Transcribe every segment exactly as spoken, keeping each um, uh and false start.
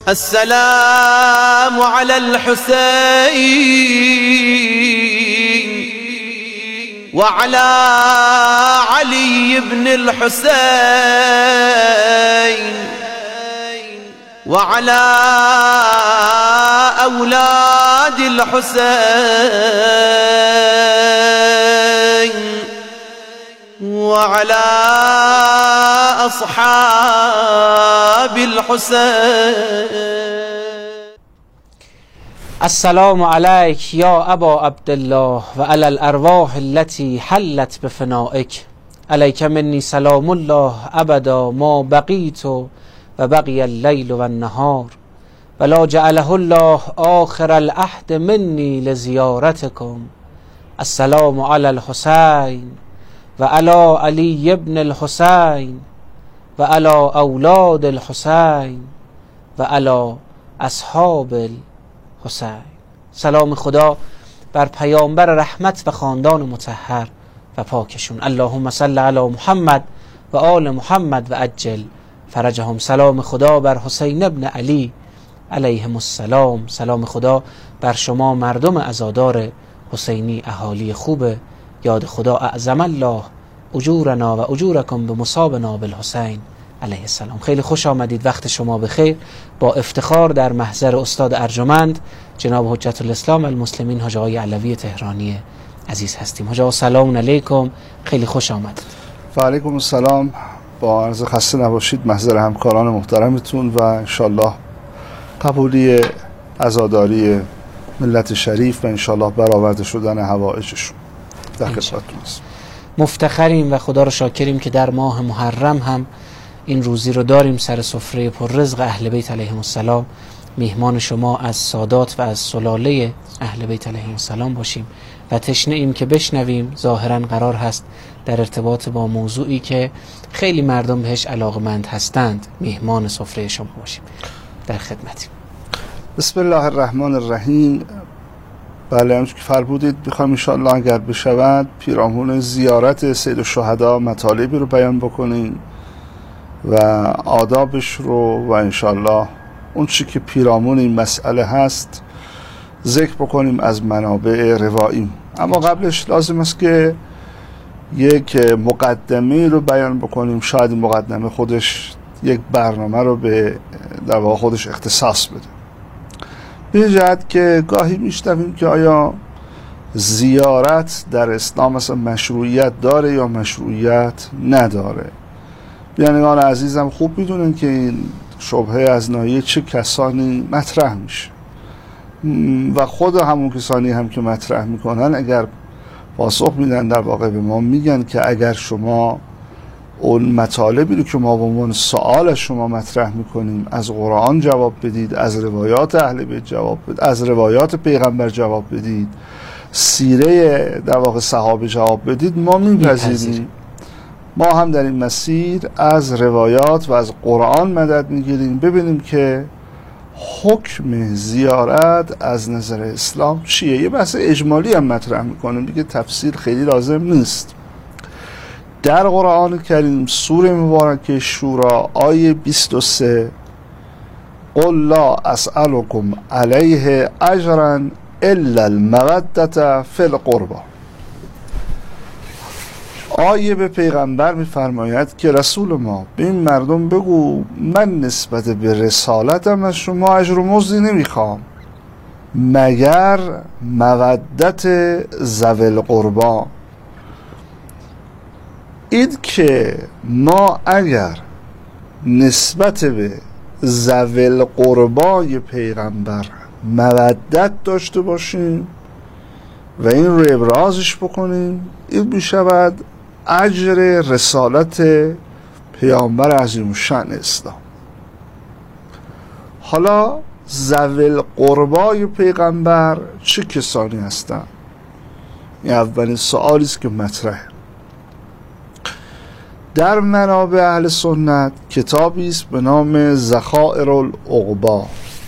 السلام على الحسين وعلى علي بن الحسين وعلى أولاد الحسين وعلى أصحاب الحسين. السلام عليك يا أبا عبد الله وعلى الأرواح التي حلت بفنائك. عليك مني سلام الله أبدا ما بقيت وبقي الليل والنهار، ولا جعله الله آخر العهد مني لزيارتكم. السلام على الحسين وعلى علي بن الحسين وعلى أولاد الحسين وعلى اصحاب الحسین. سلام خدا بر پیامبر رحمت و خاندان مطهر و پاکشون. اللهم صل علی محمد و آل محمد و عجل فرجهم. سلام خدا بر حسین ابن علی علیهم السلام. سلام خدا بر شما مردم عزادار حسینی، اهالی خوب یاد خدا. اعظم الله اجورنا و اجورکم بمصابنا بالحسین علیه السلام. خیلی خوش آمدید، وقت شما بخیر. با افتخار در محضر استاد ارجمند جناب حجت الاسلام المسلمین حاج آقای علوی تهرانی عزیز هستیم. حاج آقا سلام علیکم، خیلی خوش آمدید. و علیکم السلام. با عرض خسته نباشید محضر همکاران محترمتون و انشالله قبولی عزاداری ملت شریف و انشالله برآورده شدن حوائجشون در خدمتتون است. مفتخریم و خدا رو شاکریم که در ماه محرم هم این روزی رو داریم سر سفره پر رزق اهل بیت علیهم السلام. میهمان شما از سادات و از سلاله اهل بیت علیهم السلام باشیم و تشنه ایم که بشنویم. ظاهرا قرار هست در ارتباط با موضوعی که خیلی مردم بهش علاقمند هستند میهمان سفره شما باشیم. در خدمتیم. بسم الله الرحمن الرحیم. بله، همچون که فرمودید میخوام انشاءالله اگر بشود پیرامون زیارت سید الشهدا مطالبی رو بیان بکنیم و آدابش رو و انشاءالله اون چی که پیرامون این مسئله هست ذکر بکنیم از منابع روایی. اما قبلش لازم است که یک مقدمه رو بیان بکنیم. شاید این مقدمه خودش یک برنامه رو به در واقع خودش اختصاص بده، به جهت که گاهی میشنویم که آیا زیارت در اسلام مثلا مشروعیت داره یا مشروعیت نداره. بینندگان عزیزم خوب میدونن که این شبهه از ناحیه چه کسانی مطرح میشه و خود همون کسانی هم که مطرح میکنن اگر پاسخ میدن در واقع به ما میگن که اگر شما اون مطالبی رو که ما به عنوان سوال از شما مطرح میکنیم از قرآن جواب بدید، از روایات اهل بیت جواب بدید، از روایات پیغمبر جواب بدید، سیره در واقع صحابه جواب بدید، ما میپذیریم. ما هم در این مسیر از روایات و از قرآن مدد میگیریم ببینیم که حکم زیارت از نظر اسلام چیه. یه بحث اجمالی هم مطرح میکنیم دیگه، تفسیر خیلی لازم نیست. در قرآن کریم سوره مبارکه شورا آیه بیست و سه قل لا اسألكم علیه اجرا الا المودة فی القربى. آیه به پیغمبر میفرماید که رسول ما به این مردم بگو من نسبت به رسالتم از شما اجر و مزدی نمیخوام مگر مودت ذوی القربی. این که ما اگر نسبت به ذوی القربی پیغمبر مودت داشته باشیم و این رو ابرازش بکنیم، این میشود اجر رسالت پیامبر عظیم الشأن اسلام. حالا ذوی القربی پیغمبر چه کسانی هستند؟ این اولین سوالی است که مطرحه. در منابع اهل سنت کتابی است به نام ذخائر العقبی.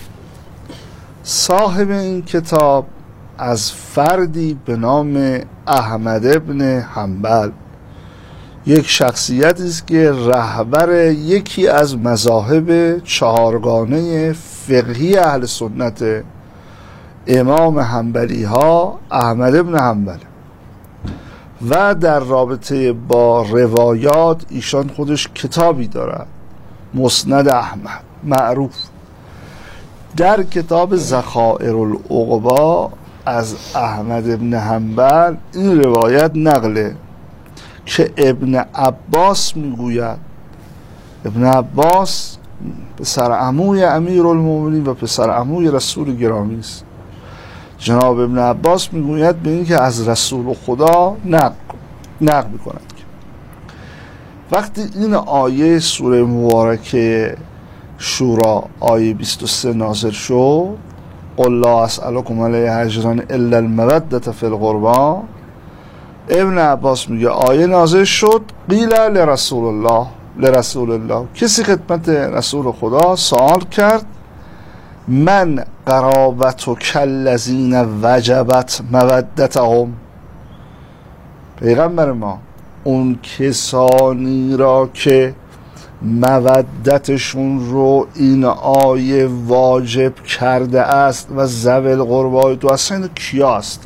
صاحب این کتاب از فردی به نام احمد ابن حنبل یک شخصیتی است که رهبر یکی از مذاهب چهارگانه فقهی اهل سنت، امام حنبلی ها احمد بن حنبل. و در رابطه با روایات ایشان خودش کتابی دارد، مسند احمد معروف. در کتاب ذخائر العقبا از احمد بن حنبل این روایت نقله که ابن عباس میگوید، ابن عباس پسر عموی امیرالمومنین و پسر عموی رسول گرامی است. جناب ابن عباس میگوید به این که از رسول خدا نقل نقل میکند وقتی این آیه سوره مبارکه شورا آیه بیست و سه نازل شد، قل لا اسألکم علیه اجرا الا المودة فی القربى، ابن عباس میگه آیه نازل شد قیل لرسول الله لرسول الله کسی خدمت رسول خدا سوال کرد من قرابت و کلذین وجبت مودتهم، پیغمبر ما اون کسانی را که مودتشون رو این آیه واجب کرده است و ذوی القربی تو اصلا کیا هستن؟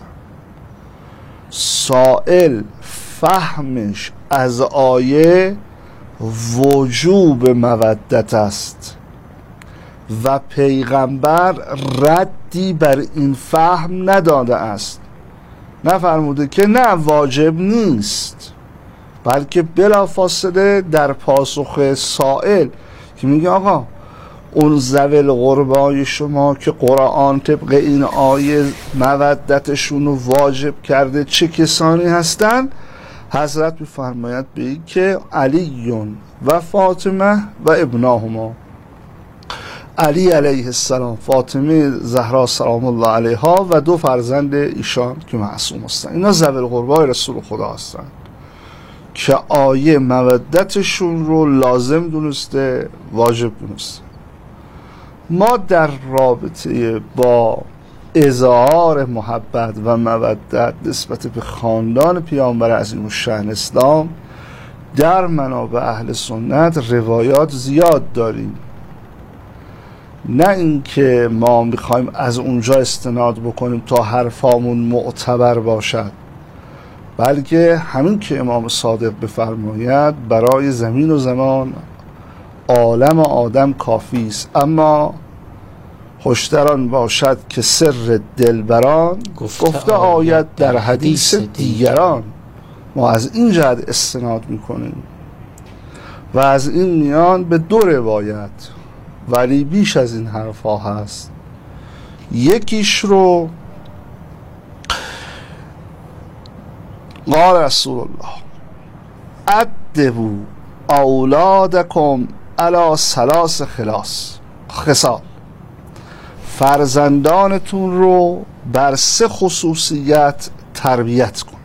سائل فهمش از آیه وجوب مودت است و پیغمبر ردی بر این فهم نداده است، نفرموده که نه واجب نیست، بلکه بلافاصله در پاسخ سائل که میگه آقا اون ذوی القربای شما که قرآن طبق این آیه مودتشون رو واجب کرده چه کسانی هستن؟ حضرت میفرماید به این که علیون و فاطمه و ابناهما، علی علیه السلام، فاطمه زهرا سلام الله علیها و دو فرزند ایشان که معصوم هستند، اینا ذوی القربای رسول خدا هستند که آیه مودتشون رو لازم دونسته، واجب دونسته. ما در رابطه با اظهار محبت و مودت نسبت به خاندان پیامبر عظیم الشأن اسلام در منابع اهل سنت روایات زیاد داریم، نه اینکه ما میخوایم از اونجا استناد بکنیم تا حرفامون معتبر باشد، بلکه همین که امام صادق بفرماید برای زمین و زمان عالم آدم کافی است، اما خوشتران باشد که سر دلبران گفته, گفته آید در حدیث دیگران. ما از این جهت استناد میکنیم و از این میان به دو روایت، ولی بیش از این حرفا هست. یکیش رو قال رسول الله ادبوا اولادکم علی ثلاث خلاص خصال، فرزندانتون رو بر سه خصوصیت تربیت کن: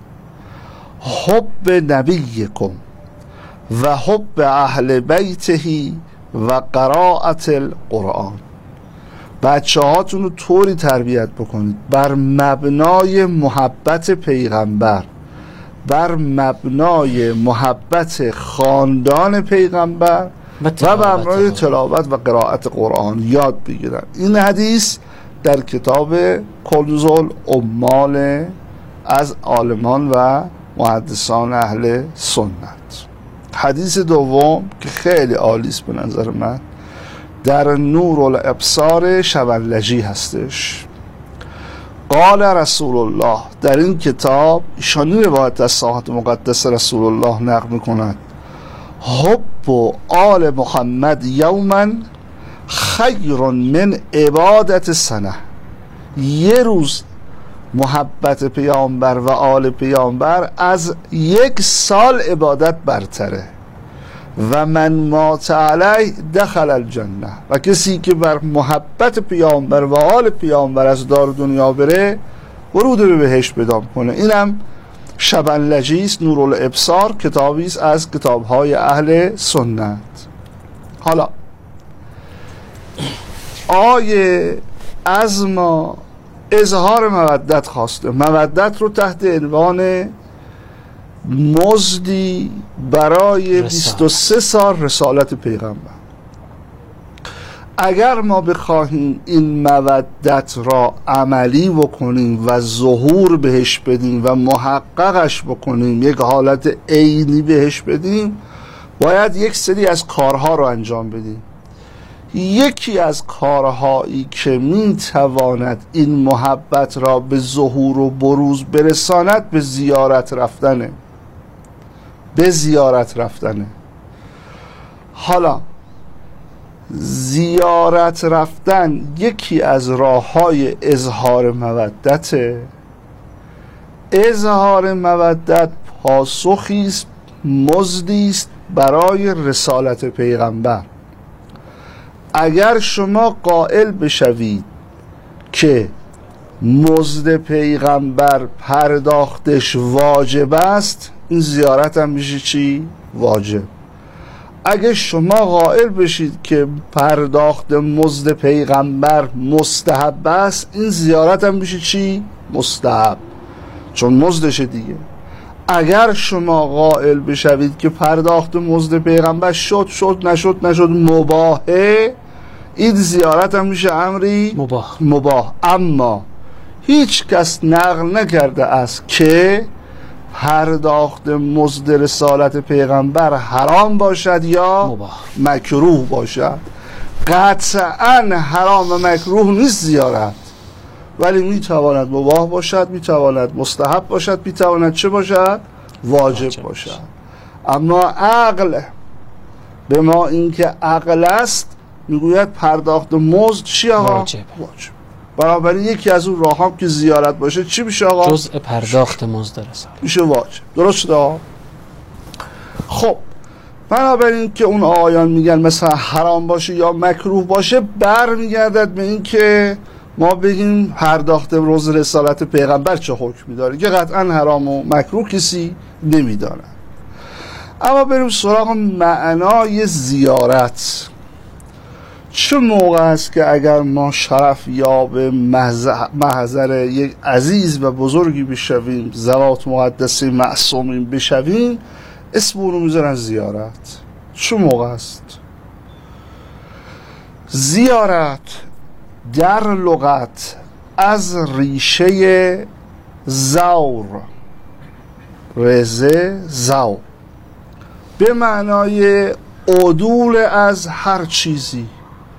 حب نبیکم و حب اهل بیتهی و قراءت القرآن. بچه هاتون رو طوری تربیت بکنید بر مبنای محبت پیغمبر، بر مبنای محبت خاندان پیغمبر و بر مبنای تلاوت و قرائت قرآن یاد بگیرن. این حدیث در کتاب کنز العمال از عالمان و محدثان اهل سنت. حدیث دوم که خیلی عالی است به نظر من در نور الابصار شبلجی هستش. قال رسول الله، در این کتاب ایشانی روایت از صحابه مقدس رسول الله نقل میکند: حب آل محمد یوما خیر من عبادت سنه. یه روز محبت پیامبر و آل پیامبر از یک سال عبادت برتره. و من مات علی دخل الجنه، و کسی که بر محبت پیامبر و آل پیامبر از دار دنیا بره ورود به بهشت پیدا کنه. اینم شبلجی است، نور الابصار، کتابی است از کتاب‌های اهل سنت. حالا آیه از ما اظهار مودت خواسته، مودت رو تحت عنوان مزدی برای بیست و سه سال رسالت پیغمبر. اگر ما بخواهیم این مودت را عملی بکنیم و ظهور بهش بدیم و محققش بکنیم، یک حالت عینی بهش بدیم، باید یک سری از کارها رو انجام بدیم. یکی از کارهایی که می تواند این محبت را به ظهور و بروز برساند به زیارت رفتنه به زیارت رفتنه حالا زیارت رفتن یکی از راه‌های اظهار مودته. اظهار مودت پاسخی است، مزدی است برای رسالت پیغمبر. اگر شما قائل بشوید که مزد پیغمبر پرداختش واجب است، این زیارت هم میشه چی؟ واجب. اگه شما قائل بشید که پرداخت مزد پیغمبر مستحب است، این زیارت هم میشه چی؟ مستحب، چون مزدشه دیگه. اگر شما قائل بشوید که پرداخت مزد پیغمبر شد شد نشد نشد مباهه، این زیارت هم میشه امری مباح. مباح. اما هیچ کس نقل نکرده است که پرداخت مزد رسالت پیغمبر حرام باشد یا مباح. مکروه باشد. قطعا حرام و مکروه نیست زیارت، ولی میتواند مباح باشد، میتواند مستحب باشد، میتواند چه باشد؟ واجب, واجب باشد. اما عقل به ما اینکه عقل است میگوید پرداخت مزد چی آقا؟ واجب. واجب. بنابراین یکی از اون راه هم که زیارت باشه چی میشه آقا؟ جزء پرداخت مزد رسالت میشه واجب. درست شده؟ خب بنابراین که اون آیان میگن مثلا حرام باشه یا مکروه باشه، برمیگردد به این که ما بگیم پرداخت روز رسالت پیغمبر چه حکمی داره، که قطعا حرام و مکروه کسی نمیدانه. اما بریم سراغ معنای زیارت. چه موقع است که اگر ما شرف یا به محضر یک عزیز و بزرگی بشویم، ذوات مقدسه معصومین بشویم، اسم اونو میذارن زیارت؟ چه موقع است؟ زیارت در لغت از ریشه زور، رزه زور، به معنای عدول از هر چیزی،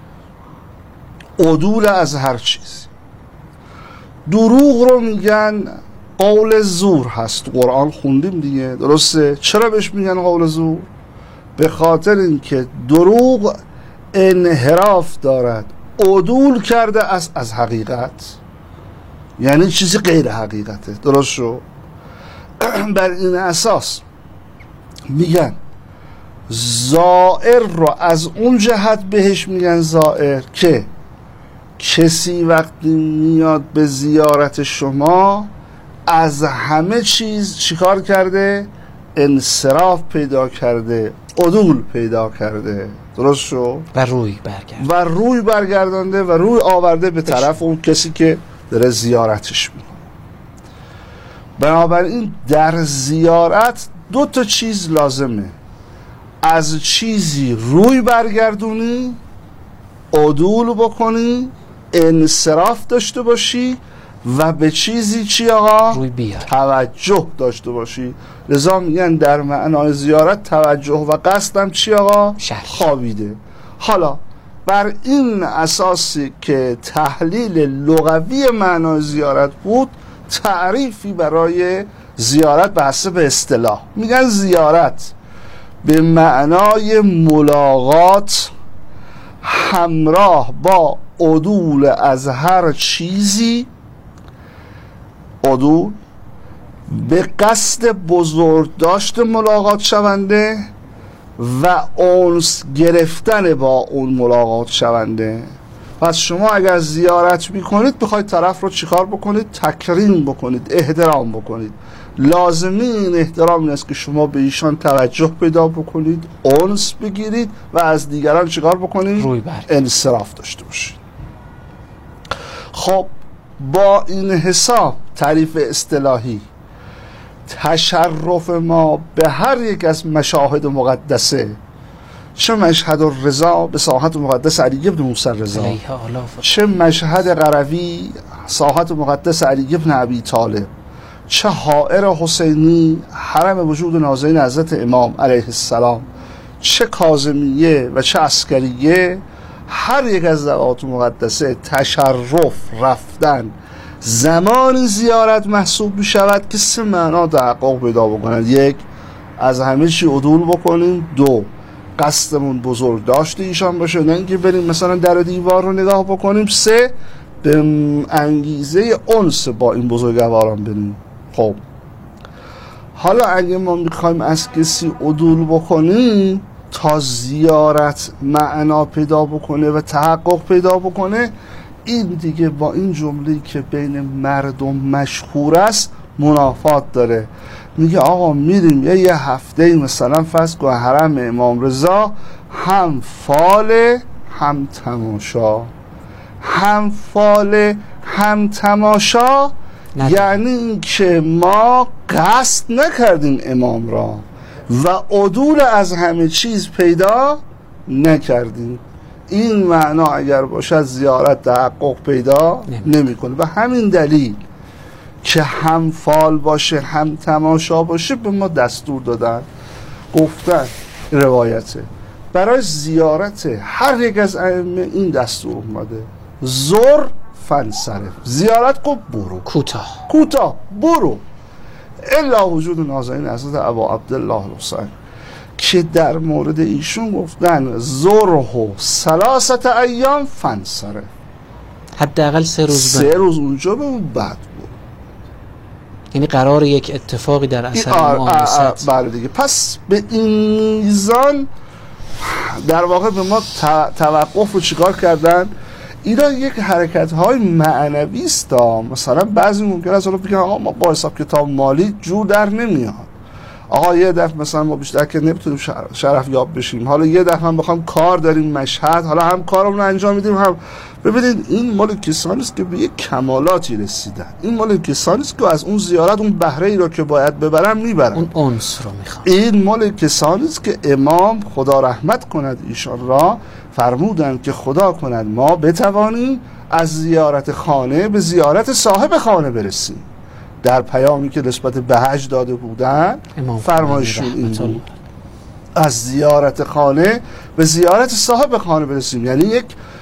عدول از هر چیزی. دروغ رو میگن قول زور هست، قرآن خوندیم دیگه، درسته؟ چرا بهش میگن قول زور؟ به خاطر اینکه دروغ انحراف دارد، عدول کرده از از حقیقت، یعنی چیزی غیر حقیقته. درست شو؟ بر این اساس میگن زائر رو از اون جهت بهش میگن زائر که کسی وقتی میاد به زیارت شما از همه چیز چیکار کرده؟ انصراف پیدا کرده، عدول پیدا کرده. درست شو؟ و روی برگرد و روی برگردانده و روی آورده به طرف اون کسی که داره زیارتش میکنه. بنابراین در زیارت دو تا چیز لازمه: از چیزی روی برگردونی، عدول بکنی، انصراف داشته باشی، و به چیزی چی آقا؟ روی بیار، توجه داشته باشی. لذا میگن در معنای زیارت توجه و قصدم چی آقا؟ شرط. خوابیده. حالا بر این اساسی که تحلیل لغوی معنای زیارت بود، تعریفی برای زیارت به حسب اصطلاح میگن زیارت به معنای ملاقات همراه با عدول از هر چیزی، عدول به قصد بزرگ داشت ملاقات شونده و انس گرفتن با اون ملاقات شونده. پس شما اگر زیارت میکنید بخواید طرف رو چیکار بکنید؟ تکریم بکنید، احترام بکنید. لازمی این احترام این است که شما به ایشان توجه پیدا بکنید، انس بگیرید و از دیگران چیکار بکنید؟ روی برد، انصراف داشته باشید. خب با این حساب تعریف اصطلاحی تشرف ما به هر یک از مشاهد مقدسه، چه مشهد الرضا به ساحت مقدس علی بن موسی رضا، چه مشهد قروی ساحت مقدس علی بن ابی طالب، چه حائر حسینی حرم وجود نازنین حضرت امام علیه السلام، چه کاظمیه و چه عسکریه، هر یک از ذوات مقدسه تشرف رفتن زمان زیارت محسوب می شود که سه معنا تحقق پیدا بکنند. یک، از همه چی عدول بکنیم. دو، قصدمون بزرگ داشته ایشان باشه، نه اینکه بریم مثلا در دیوار رو نگاه بکنیم. سه، به انگیزه انس با این بزرگواران بریم. خب حالا اگه ما میخوایم از کسی عدول بکنیم تا زیارت معنا پیدا بکنه و تحقق پیدا بکنه، این دیگه با این جمله‌ای که بین مردم مشهور است منافات داره. میگه آقا میریم یه, یه هفته مثلا فرض کن حرم امام رضا، هم فال هم تماشا، هم فال هم تماشا، یعنی که ما قصد نکردیم امام را و عدول از همه چیز پیدا نکردیم. این معنا اگر باشد زیارت تحقق پیدا نمیکنه. به همین دلیل که هم فال باشه هم تماشا باشه به ما دستور دادن، گفتن روایته برای زیارت هر یک از ائمه این دستور اومده: زر فنصرف، زیارت کو برو، کوتاه کوتاه برو، الا وجود نازنین حضرت ابا عبدالله الحسین که در مورد ایشون گفتن زره ثلاثت ایام فنصرف، حداقل سه روز سه روز اونجا به اون بعد بود. یعنی قرار یک اتفاقی در اثر معامست. بله دیگه. پس به این میزان در واقع به ما توقف رو چیکار کردن؟ اینا یک حرکت های معنوی است. مثلا بعضی ممکن است حالا بگن آقا ما با حساب کتاب مالی جور در نمیاد، آقا یه دفعه مثلا ما بیشتر که نمیتونیم شرف یاب بشیم، حالا یه دفعه هم بخوام کار داریم مشهد، حالا هم کارمون رو انجام میدیم هم. ببینید این مال کسانی است که به یک کمالاتی رسیدن، این مال کسانی است که از اون زیارت اون بهره ای رو که باید ببرن میبرن، اون انس رو میخوان. این مال کسانی است که امام خدا رحمت کند ایشان را فرمودند که خدا کند ما بتوانیم از زیارت خانه به زیارت صاحب خانه برسیم. در پیامی که نسبت به حج داده بودن فرمایشون این بود: از زیارت خانه به زیارت صاحب خانه برسیم، یعنی یک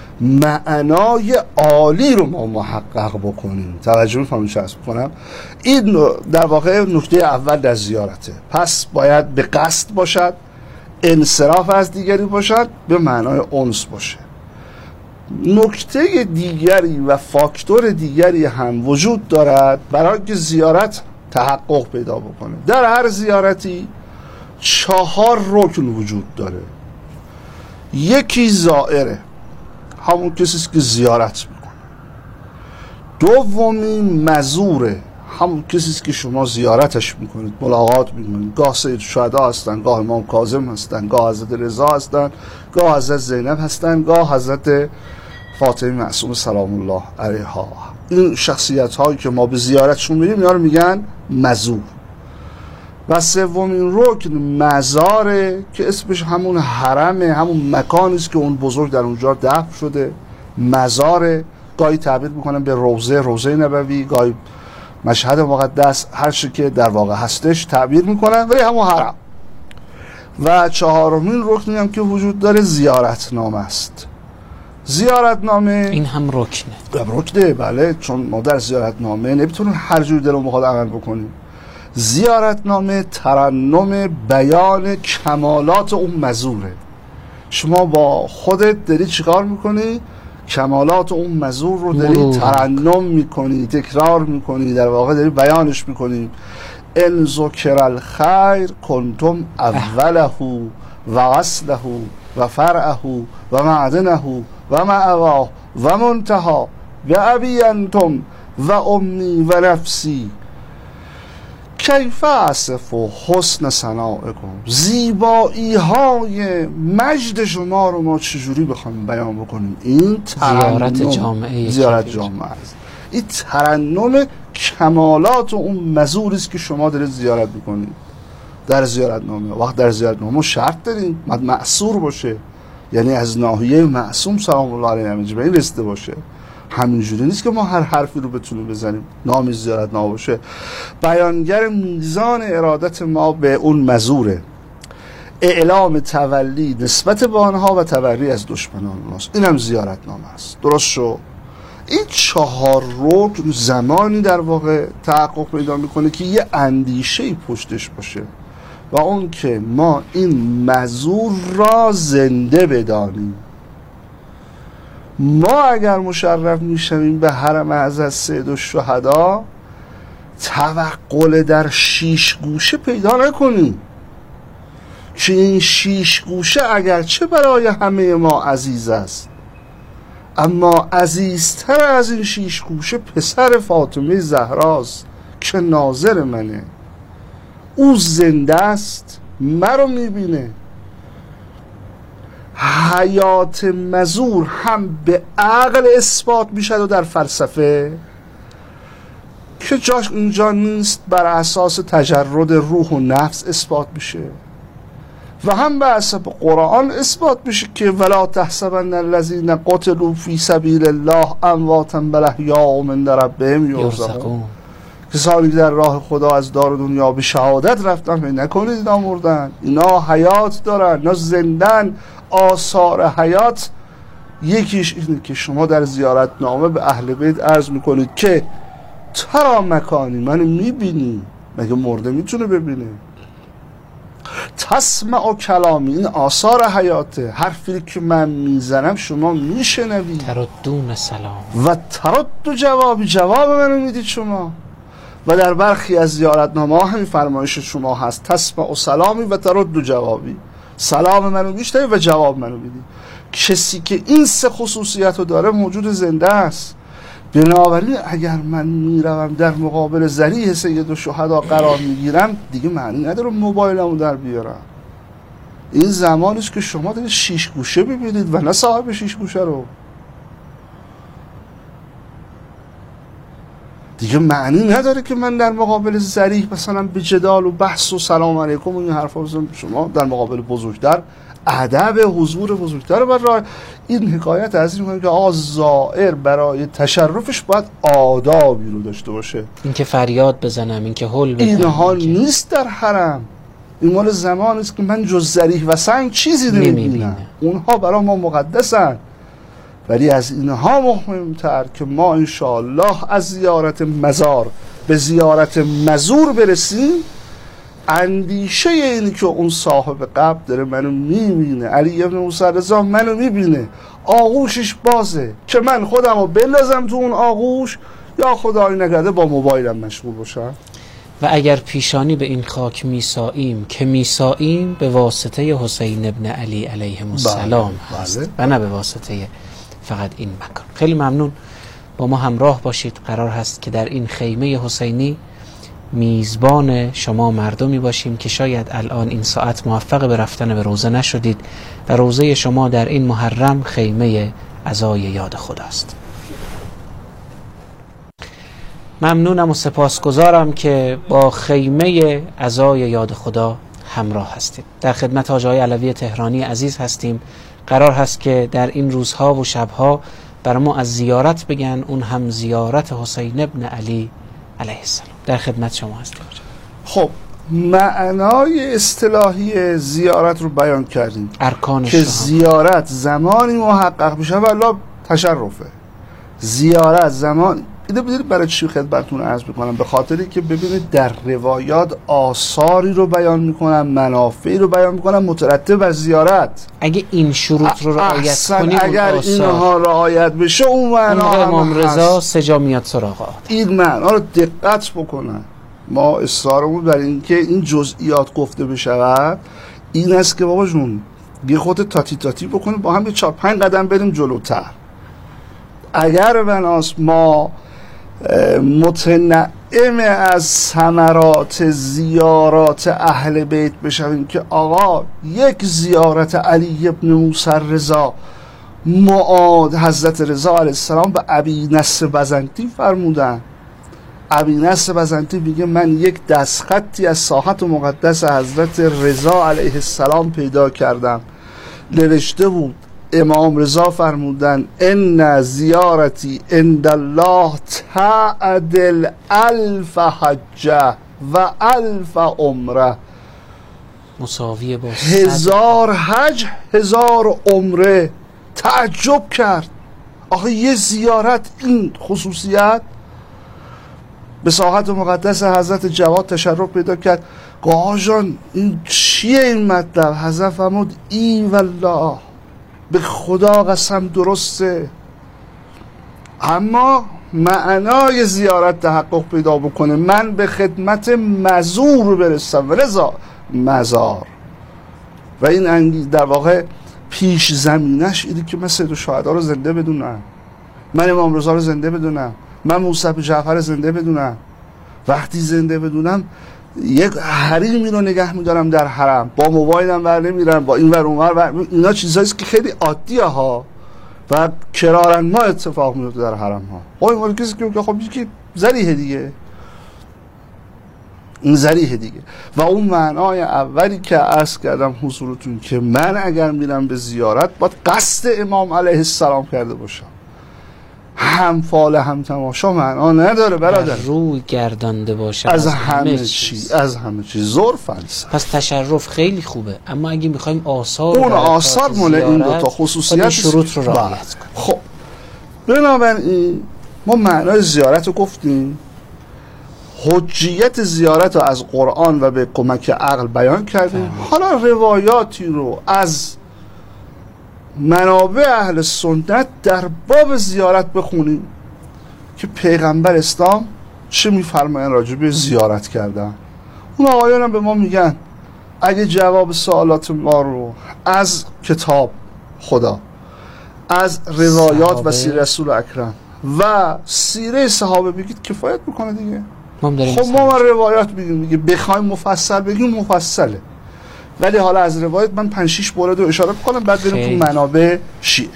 معنای عالی رو ما محقق بکنیم. توجه می‌فرمایید چه عرض کنم؟ این در واقع نکته اول در زیارته. پس باید به قصد باشد، انصراف از دیگری باشد، به معنای انس باشه. نکته دیگری و فاکتور دیگری هم وجود دارد برای که زیارت تحقق پیدا بکنه. در هر زیارتی چهار رکن وجود داره. یکی زائره، همون کسی که زیارت میکنه. دومی مزوره، همون کسی که شما زیارتش میکنید، ملاقات میکنید. گاه سید شهدا هستن، گاه امام کاظم هستن، گاه حضرت رضا هستن، گاه حضرت زینب هستن، گاه حضرت فاطمه معصومه سلام الله علیها. این شخصیت هایی که ما به زیارتشون میریم اینا رو میگن مزور. و سومین رکن مزاره که اسمش همون حرمه، همون مکانی است که اون بزرگ در اونجا دفن شده. مزاره گاهی تعبیر میکنن به روضه، روضه نبوی، گاهی مشهد مقدس، هر چی که در واقع هستش تعبیر میکنن، ولی همون حرم. و چهارمین رکنی هم که وجود داره زیارتنامه است. زیارتنامه این هم رکنه. رکنه بله، چون ما در زیارتنامه نمیتونیم هر جور دلمون بخواد عمل بکنیم. زیارتنامه ترنم بیان کمالات اون مزوره. شما با خودت داری چیکار میکنی؟ کمالات اون مزور رو داری ترنم میکنی، تکرار میکنی، در واقع داری بیانش میکنی. ان ذکر الخیر کنتم اوله و اصله و فرعه و معدنه و معواه و منتها و ابی انتم و امی و نفسی کیف اصف و حسن ثنائکم. زیبایی های مجد شما رو ما چجوری بخوایم بیان بکنیم؟ این زیارت جامعه زیارت جامعه است. این ترنم کمالات و اون مزوری است که شما دارید زیارت میکنید در زیارتنامه. وقت در زیارتنامه شرط داریم باید معصور باشه، یعنی از ناحیه معصوم سلام الله علیه همینجا به این رسیده باشه. همینجوری نیست که ما هر حرفی رو بتونیم بزنیم نام زیارتنامه باشه. بیانگر میزان ارادت ما به اون مزوره، اعلام تولی نسبت به آنها و تبری از دشمنان اوناست. این هم زیارتنامه است. درست شو. این چهار رکن زمانی در واقع تحقق پیدا میکنه که یه اندیشه‌ای پشتش باشه و اون که ما این مزور را زنده بدانیم. ما اگر مشرف میشویم به حرم از سید الشهدا توقل در شیش گوشه پیدا نکنیم که این شیش گوشه اگرچه برای همه ما عزیز است، اما عزیزتر از این شیش گوشه پسر فاطمه زهراست که ناظر منه. او زنده است، مرا میبینه. حیات مزور هم به عقل اثبات میشد و در فلسفه که جاش اینجا نیست بر اساس تجرد روح و نفس اثبات میشه و هم به حسب قرآن اثبات میشه که ولا تحسبن الذین قتلوا فی سبیل الله امواتا بل احیاء عند ربهم یرزقون. کسانی که در راه خدا از دار دنیا به شهادت رفتن فکر نکنید اینا مردن، اینا حیات دارن، اینا زندن. آثار حیات یکیش اینه که شما در زیارتنامه به اهل بیت عرض میکنید که ترا مکانی، منو میبینی. مگه مرده میتونه ببینه؟ تسمع و کلامی، این آثار حیاته. حرفی که من میزنم شما میشنوید. تردون سلام و ترد جوابی، جواب منو میدید شما. و در برخی از زیارتنامه ها همین فرمایش شما هست، تسمع و سلامی و ترد جوابی، سلام منو میشنوی و جواب منو میدی. کسی که این سه خصوصیت رو داره موجود زنده است. بنابراین اگر من میروم در مقابل ذریح سید الشهدا قرار میگیرم دیگه معنی نداره موبایلمو در بیارم. این زمانی است که شما دارید شیش گوشه ببینید و نه صاحب شیش گوشه رو. دیگه معنی نداره که من در مقابل ذریح مثلا به جدال و بحث و سلام علیکم و این حرفا بزنم. شما در مقابل بزرگتر ادب حضور بزرگتر برای این حکایت از این که آقا زائر برای تشرفش باید آدابی رو داشته باشه. این که فریاد بزنم، این که هول بزنم، اینها این که... نیست در حرم. این مال زمانی است که من جز ذریح و سنگ چیزی نمیبینم. اونها برای ما مقدسن. ولی از اینها مهمتر که ما انشاءالله از زیارت مزار به زیارت مزور برسیم. اندیشه اینی که اون صاحب قبر داره منو میبینه، علی ابن موسی رضا منو میبینه، آغوشش بازه که من خودم رو بندازم تو اون آغوش یا خدای نکرده با موبایلم مشغول باشم. و اگر پیشانی به این خاک میساییم که میساییم به واسطه حسین ابن علی علیهم السلام بله. هست بله. و نه به واسطه فقط این مکان. خیلی ممنون، با ما همراه باشید. قرار هست که در این خیمه حسینی میزبان شما مردمی باشیم که شاید الان این ساعت موفق به رفتن به روزه نشدید و روزه شما در این محرم خیمه عزای یاد خداست. ممنونم و سپاسگزارم که با خیمه عزای یاد خدا همراه هستید. در خدمت حاج آقای علوی تهرانی عزیز هستیم. قرار هست که در این روزها و شبها بر ما از زیارت بگن، اون هم زیارت حسین ابن علی علیه السلام. در خدمت شما هستیم. خب معنای اصطلاحی زیارت رو بیان کردیم، ارکانش که زیارت زمانی محقق میشه والا تشرفه. زیارت زمان اینو ببینید برای چی خدمتتون عرض میکنم، به خاطری که ببینید در روایات آثاری رو بیان میکنن، منافعی رو بیان میکنن مترتب بر زیارت. اگه این شروط رو رعایت کنیم، اگر اینها رعایت بشه اون معنا هم امام رضا سجا میاد سراغ. این معنا رو دقت بکنن. ما اصرارمون بر این که این جزئیات گفته بشود این است که بابا جون یه خود تاتی تاتی بکنیم، با هم یه چهار پنج قدم بریم جلوتر. اگر بناس ما متنعم از ثمرات زیارات اهل بیت بشویم که آقا یک زیارت علی ابن موسی رضا معاد حضرت رضا علیه السلام به ابی نصر بزنطی فرمودن. ابی نصر بزنطی میگه من یک دستخطی از ساحت مقدس حضرت رضا علیه السلام پیدا کردم، نوشته بود امام رضا فرمودن ان زیارتی عند الله تعدل الف حجه و الف عمره، مساویه با هزار حج هزار عمره. تعجب کرد آخه یه زیارت این خصوصیت؟ به ساحت مقدس حضرت جواد تشرف پیدا کرد. آقا جان این چیه این مطلب؟ حضرت فرمود ای والله، به خدا قسم درسته، اما معنای زیارت تحقق پیدا بکنه من به خدمت مزور برسم، ولذا مزار. و این انگیز در واقع پیش زمینش اینه که من سید الشهدا رو زنده بدونم، من امام رضا رو زنده بدونم، من موسی بن جعفر رو زنده بدونم. وقتی زنده بدونم یک حریمی رو نگه میدارم در حرم، با موبایلم ور نمیرم، با این ور اون ور. اینا چیزایی که خیلی عادیه ها و کرارن ما اتفاق میفته در حرم ها. خب این کسی که خب یکی ذریحه دیگه، این ذریحه دیگه. و اون معنای اولی که عرض کردم حضورتون که من اگر میرم به زیارت باید قصد امام علیه السلام کرده باشم. هم فال هم تماشا معنا نداره برادر، روی گردانده باشه از, از همه چیز، از همه چیز زور فلسفه. پس تشرف خیلی خوبه، اما اگه میخوایم آثار اون آثار مال این دو تا خصوصیت شروط رو رعایت کنیم. خب بنابراین ما معنای زیارت رو گفتیم، حجیت زیارت رو از قرآن و به کمک عقل بیان کردیم. حالا روایاتی رو از منابع اهل سنت در باب زیارت بخونیم که پیغمبر اسلام چه میفرماین راجع به زیارت کردن. اون آقایان هم به ما میگن اگه جواب سوالات ما رو از کتاب خدا، از روایات و سیر رسول اکرم و سیره صحابه بگید کفایت میکنه دیگه. خب ما ما روایات بگیم دیگه، بخوایم مفصل بگیم مفصله، ولی حالا از روایت من پنج شش مورد رو اشاره کنم بعد بریم تو منابع شیعه.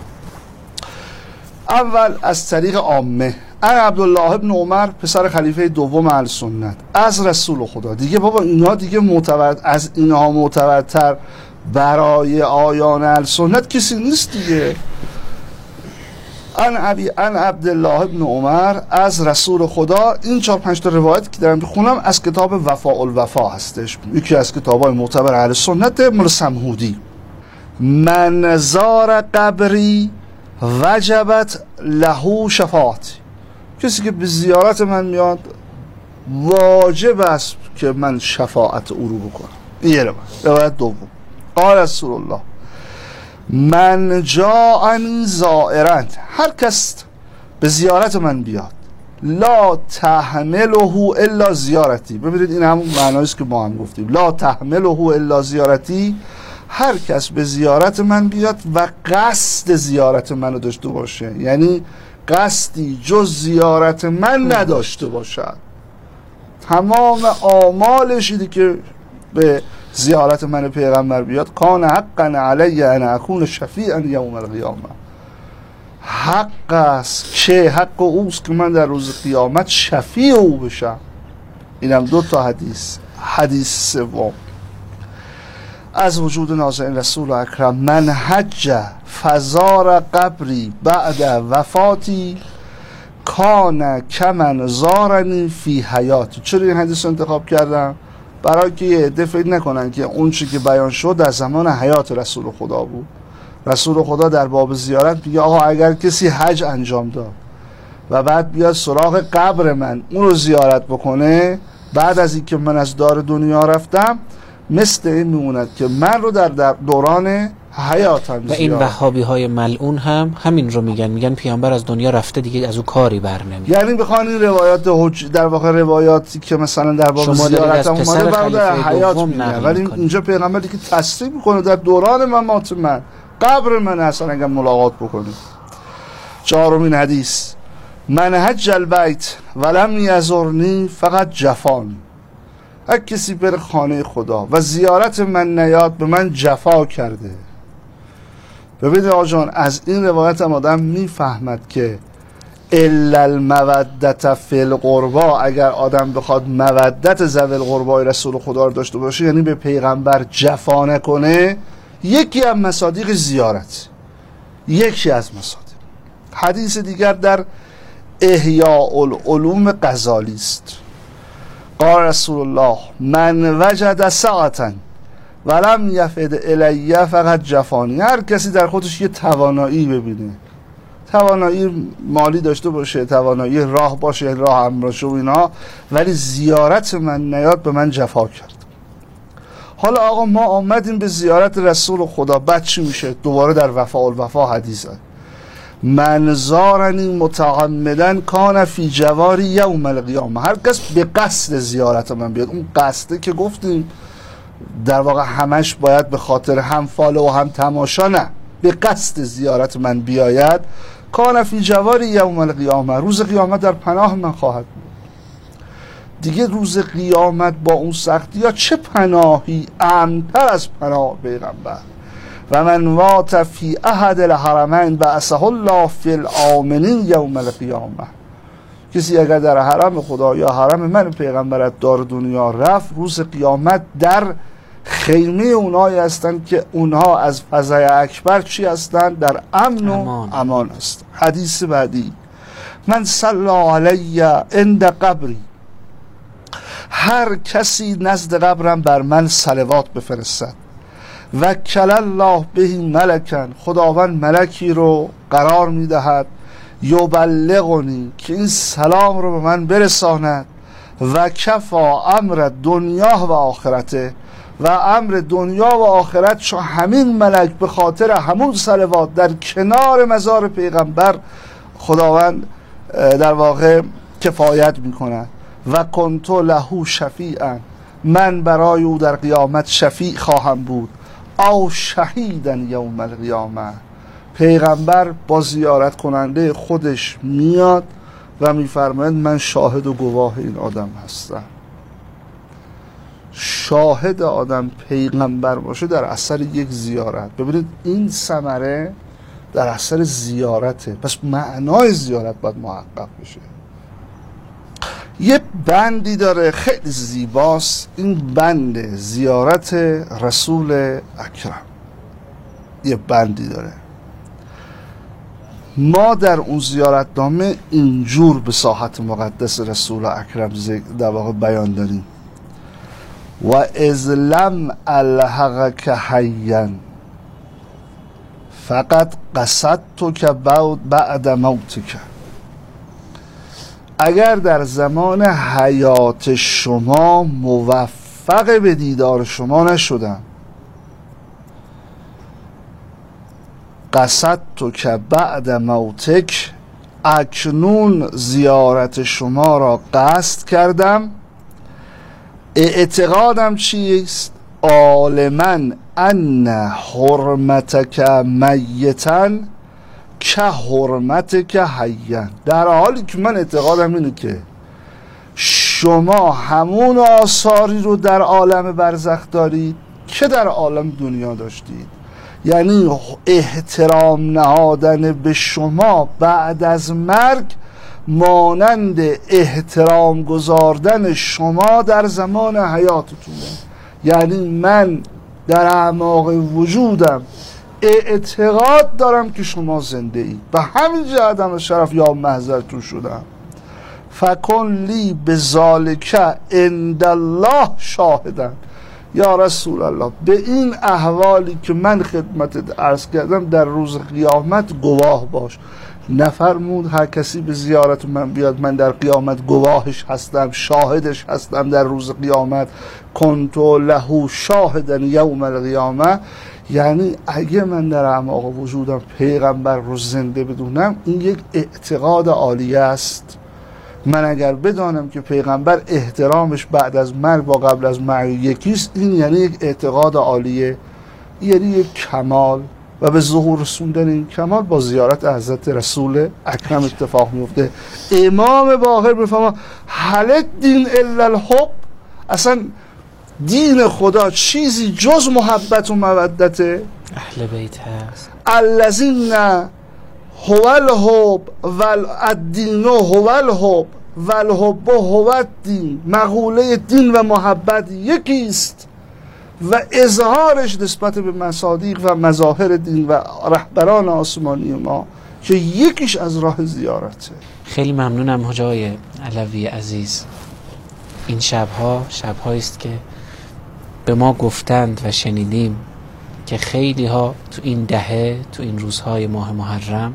اول از طریق عامه، ان عبدالله ابن عمر پسر خلیفه دوم اهل سنت از رسول خدا. دیگه بابا اینا دیگه معتبر، از اینها معتبرتر برای آیان اهل سنت کسی نیست دیگه. ان ابی ان عبدالله ابن عمر از رسول خدا. این چهار پنج تا روایت که دارم بخونم از کتاب وفاء الوفا هستش، یکی از کتاب‌های معتبر اهل سنت، مال سمهودی. من زار قبری وجبت له شفاعتی، کسی که به زیارت من میاد واجب است که من شفاعت او رو بکنم. این یه روایت. روایت دوم، قال رسول الله من جاءنی زائرا، هر کس به زیارت من بیاد، لا تحمله الا زیارتی. ببینید این همون معناییست که ما هم گفتیم، لا تحمله الا زیارتی، هر کس به زیارت من بیاد و قصد زیارت منو داشته باشه، یعنی قصدی جز زیارت من نداشته باشد، تمام آمالش اینه که به زیارت من پیغمبر بیاد، کان حقا علی ان اکون شفیعا یوم القیامه، حق است که حق اوست که من در روز قیامت شفیع او بشم. اینم دو تا حدیث. حدیث سوم از وجود نازل رسول اکرم، من حج فزار قبری بعد وفاتی کان کمن زارنی فی حیاتی. چرا این حدیث رو انتخاب کردم؟ برای که یه عده فکر نکنن که اون چی که بیان شد در زمان حیات رسول خدا بود. رسول خدا در باب زیارت میگه آقا اگر کسی حج انجام داد و بعد بیاد سراغ قبر من اون رو زیارت بکنه بعد از اینکه من از دار دنیا رفتم، مثل این میموند که من رو در, در دوران حیاتم. و این وهابی های ملعون هم همین رو میگن، میگن پیامبر از دنیا رفته دیگه از او کاری بر نمیاد. یعنی بخوان این روایات حج... در واقع روایاتی که مثلا در باب زیارت هم اومده بعد در حیات میگن، ولی اینجا پیغمبری که تصریح میکنه در دوران ممات من قبر من اصلا اگر ملاقات بکنید. چهارمین حدیث، من حج البیت ولم یزرنی فقط جفان، هر کسی بره خانه خدا و زیارت من نیاد به من جفا کرده. ببینید آقا جان، از این روایت هم آدم میفهمد که الا المودت فی القربا، اگر آدم بخواد مودت ذوی القربای رسول خدا رو داشته باشه، یعنی به پیغمبر جفا نکنه، یکی از مصادیق زیارت، یکی از مصادیق. حدیث دیگر در احیاء العلوم غزالی است. قال رسول الله من وجد ساعتا ولم یفد الی فقط جفانی. هر کسی در خودش یه توانایی ببینه، توانایی مالی داشته باشه، توانایی راه باشه، راه هم باشه و اینا، ولی زیارت من نیاد به من جفا کرد. حالا آقا ما آمدیم به زیارت رسول خدا، بعد چی میشه؟ دوباره در وفا الوفا حدیث هست من زارنی متعمدن کان فی جواری یوم القیامه. هر کس به قصد زیارت من بیاد، اون قصده که گفتیم در واقع همش باید به خاطر هم فاله و هم تماشا، نه، به قصد زیارت من بیاید، کان فی جواری یوم القیامه، روز قیامت در پناه من خواهد بود. دیگه روز قیامت با اون سختی ها چه پناهی امن‌تر از پناه پیغمبر. و من وات فی احد الحرمین بعثه الله فی الآمنین یوم القیامه. کسی اگر در حرم خدا یا حرم من پیغمبرت دار دنیا رفت، روز قیامت در خیمه اونایی هستند که اونها از فزع اکبر چی هستند؟ در امن و امان, امان هست. حدیث بعدی من صلی علی عند قبری، هر کسی نزد قبرم بر من صلوات بفرستد، وکل الله به ملکن، خداوند ملکی رو قرار میدهد، یبلغنی که این سلام رو به من برساند، و کفا امر دنیا و آخرته، و امر دنیا و آخرت چون همین ملک به خاطر همون صلوات در کنار مزار پیغمبر خداوند در واقع کفایت میکند. و کنت له شفیعا، من برای او در قیامت شفیع خواهم بود. او شهیدن یوم القیامه، پیغمبر با زیارت کننده خودش میاد و میفرماید من شاهد و گواه این آدم هستم. شاهد آدم پیغمبر باشه در اثر یک زیارت. ببینید این ثمره در اثر زیارته، پس معنای زیارت باید محقق بشه. یه بندی داره خیلی زیباست، این بند زیارت رسول اکرم، یه بندی داره. ما در اون زیارت نامه اینجور به ساحت مقدس رسول اکرم در واقع بیان داریم: و از لم الحقک حیا فقط قصدتک بعد موتک. اگر در زمان حیات شما موفق به دیدار شما نشدم، قصدتک بعد موتک، اکنون زیارت شما را قصد کردم. اعتقادم چیست؟ عالما ان حرمتک میتا که حرمتک حیا، در حالی که من اعتقادم اینه که شما همون آثاری رو در عالم برزخ دارید که در عالم دنیا داشتید. یعنی احترام نهادن به شما بعد از مرگ مانند احترام گذاردن شما در زمان حیاتتونه. یعنی من در اعماق وجودم اعتقاد دارم که شما زنده اید، به همین جهت هم شرف یا محضرتون شدم. فکن لی بذالک عند الله شاهدن، یا رسول الله به این احوالی که من خدمتت عرض کردم در روز قیامت گواه باش. نفرمود هر کسی به زیارت من بیاد من در قیامت گواهش هستم، شاهدش هستم در روز قیامت. کنت له شاهدن یوم القیامه، یعنی اگه من در اعماق وجودم پیغمبر رو زنده بدونم، این یک اعتقاد عالی است. من اگر بدانم که پیغمبر احترامش بعد از مرگ با قبل از مرگ یکیست، این یعنی یک اعتقاد عالیه، یعنی یک کمال، و به ظهور رسوندن این کمال با زیارت حضرت رسول اکرم اتفاق میفته. امام باقر میفهمه هل الدین الا الحب، اصلا دین خدا چیزی جز محبت و مودت اهل بیت هست. الذین هو الحب و الدین هو الحب و الحب هو الدین. مقوله دین و محبت یکیست و اظهارش نسبت به مصادیق و مظاهر دین و رهبران آسمانی ما که یکیش از راه زیارته. خیلی ممنونم حاج آقای علوی عزیز. این شبها شبهایی است که به ما گفتند و شنیدیم که خیلی ها تو این دهه، تو این روزهای ماه محرم،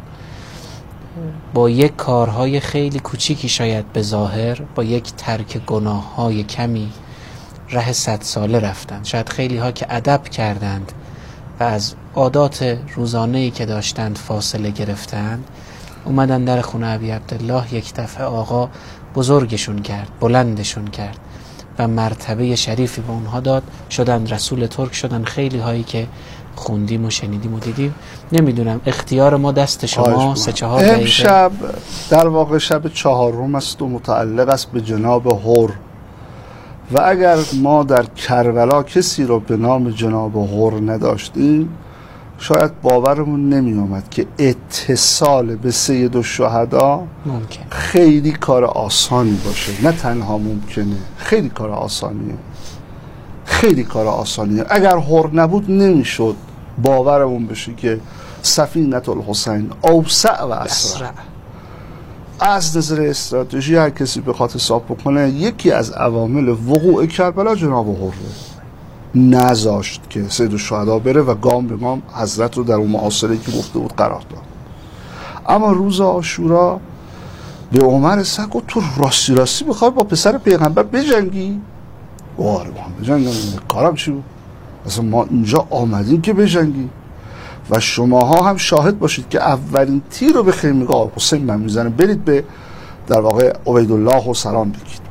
با یک کارهای خیلی کوچیکی شاید به ظاهر، با یک ترک گناه های کمی ره صد ساله رفتند. شاید خیلی ها که ادب کردند و از عادات روزانه‌ای که داشتند فاصله گرفتند، اومدن در خونه ابی عبدالله، یک دفعه آقا بزرگشون کرد، بلندشون کرد و مرتبه شریفی به اونها داد، شدن رسول ترک، شدن خیلی هایی که خوندیم و شنیدیم و دیدیم. نمیدونم اختیار ما دست شما سه چهار دقیقه. امشب در واقع شب چهارم است و متعلق است به جناب حر، و اگر ما در کربلا کسی رو به نام جناب حر نداشتیم شاید باورمون نمی اومد که اتصال به سید الشهدا ممکن خیلی کار آسانی باشه. نه تنها ممکنه، خیلی کار آسانیه، خیلی کار آسانیه. اگر حر نبود نمیشد باورمون بشه که سفینة الحسین اوسع و اسرع. از نظر استراتژی هر کسی بخواد حساب بکنه، یکی از عوامل وقوع کربلا جناب حره، نذاشت که سید الشهدا بره و گام به گام حضرت رو در اون معاصره که گفته بود قرار داد. اما روز عاشورا به عمر سگ گفت تو راستی راستی بخوای با پسر پیغمبر بجنگی؟ آره با هم بجنگم، کارم چی بود؟ اصلا ما اینجا آمدیم که بجنگی و شماها هم شاهد باشید که اولین تیر رو به خیمگاه حسین من میزنه، برید به در واقع عبیدالله و سلام بگید.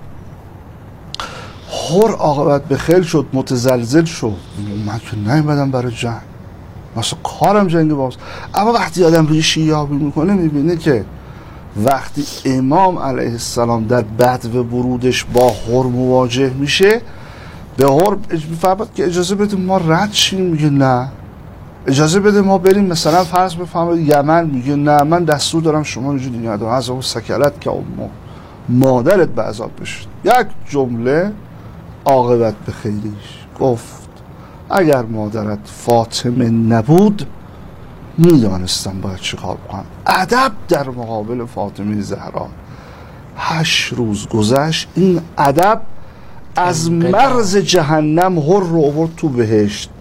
حر عاقبت به خیر شد، متزلزل شد، من که نیومدم برای جنگ، مثلا کارم جنگ باز. اما وقتی آدم ریشی یابی میکنه میبینه که وقتی امام علیه السلام در بدو برودش با حر مواجه میشه، به حر میفرماد که اجازه بده ما رد شیم. میگه نه. اجازه بده ما بریم مثلا فرض بفرمایید یمن. میگه نه، من دستور دارم شما اینجوری نگه از اون سکلت که مادرت به عذاب بشید. یک جمله عاقبت به خیریش گفت اگر مادرت فاطمه نبود میدانستم باید چه کار کنم. ادب در مقابل فاطمه زهرا. هشت روز گذشت، این ادب از مرز جهنم حر رو آورد تو بهشت،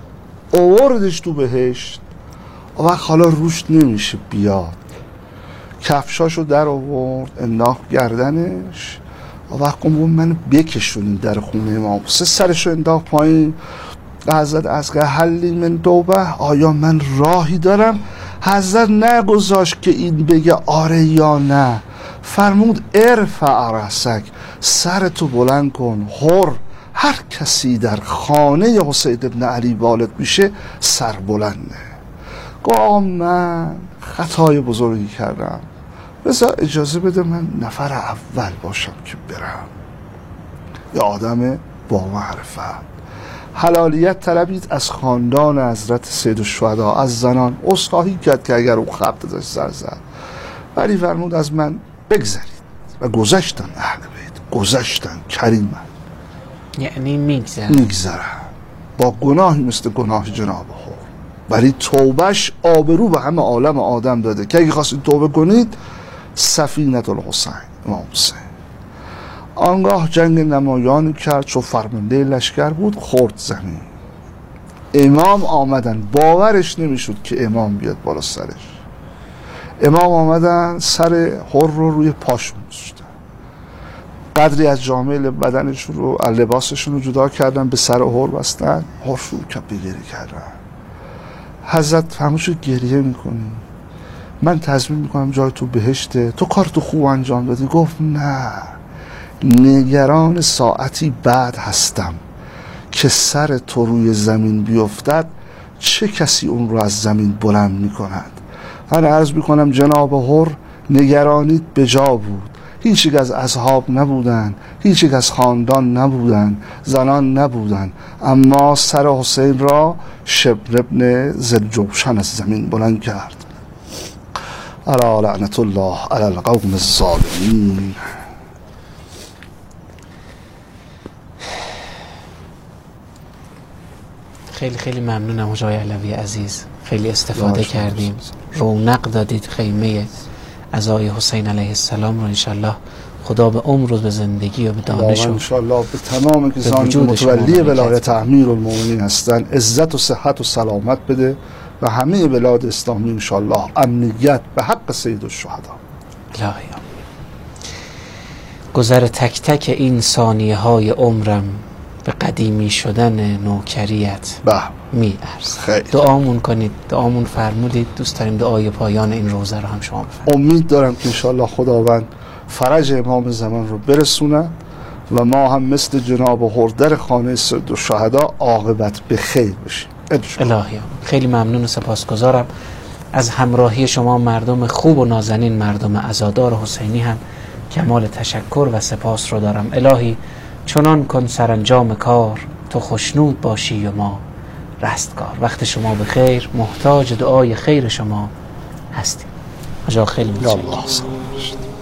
آوردش تو بهشت و حالا روش نمیشه بیاد. کفشاشو در آورد انداخت گردنش و وقت گفت من بکشونیم در خونه امام حسین. سرشو انداخت پایین. حضرت از که حلی من توبه، آیا من راهی دارم؟ حضرت نگذاشت که این بگه آره یا نه، فرمود ارفع رأسک، سرتو بلند کن. حر هر کسی در خانه حسین ابن علی والد میشه سر بلنده. گفت من خطای بزرگی کردم، بذار اجازه بده من نفر اول باشم که برم. یه آدم با معرفت. حلالیت طلبید از خاندان حضرت سید الشهدا، از زنان. عذرخواهی کرد که اگر اون خبت داشت سر زد، ولی فرمود از من بگذرید و گذشتن. اهل بیت گذشتن، کریمن، یعنی میگذرن میگذرن با گناهی مثل گناه جناب حر، ولی توبهش آبرو به همه عالم آدم داده که اگه خواستید توبه کنید سفینة الحسین امام حسین. آنگاه جنگ نمایانی کرد، چون فرمانده لشکر بود، خورد زمین. امام آمدن، باورش نمیشد که امام بیاد بالا سرش. امام آمدن سر حر رو روی پاشون گذاشتن، قدری از جامعه بدنشون رو، لباسشون رو جدا کردن، به سر حر بستن. حر شروع کرد به گریه کردن. حضرت فرمود گریه میکنی؟ من تضمین میکنم جای تو بهشته، تو کار تو خوب انجام دادی. گفت نه، نگران ساعتی بعد هستم که سر تو روی زمین بیفتد چه کسی اون رو از زمین بلند میکند. من عرض میکنم جناب حر نگرانیت به جا بود، هیچ یک از اصحاب نبودن، هیچ یک از خاندان نبودن، زنان نبودن، اما سر حسین را شبر ابن ذوالجوشن از زمین بلند کرد. الا لعنت الله علی القوم الظالمین. خیلی خیلی ممنونم حاجی علوی عزیز، خیلی استفاده کردیم، رونق دادید خیمه عزای حسین علیه السلام رو. انشالله خدا به عمر و به زندگی و به دانش و انشالله به تمام کسانی که متولی ولایت امیرالمومنین هستن عزت و صحت و سلامت بده و همه بلاد اسلامی انشالله امنیت به حق سید الشهدا. الهی گذر تک تک این ثانیه های عمرم به قدیمی شدن نوکریت می ارز. دعامون کنید، دعامون فرمودید، دوست داریم دعای پایان این روزه رو هم شما بفرمایید. امید دارم که انشالله خداوند فرج امام زمان رو برسونه و ما هم مثل جناب هردر خانه سید الشهدا عاقبت به خیر بشیم. الهی خیلی ممنون و سپاسگزارم از همراهی شما مردم خوب و نازنین، مردم عزادار حسینی هم کمال تشکر و سپاس رو دارم. الهی چنان کن سرانجام کار، تو خوشنود باشی و ما رستگار. وقت شما به خیر، محتاج دعای خیر شما هستیم. حاجی خیلی متشکرم.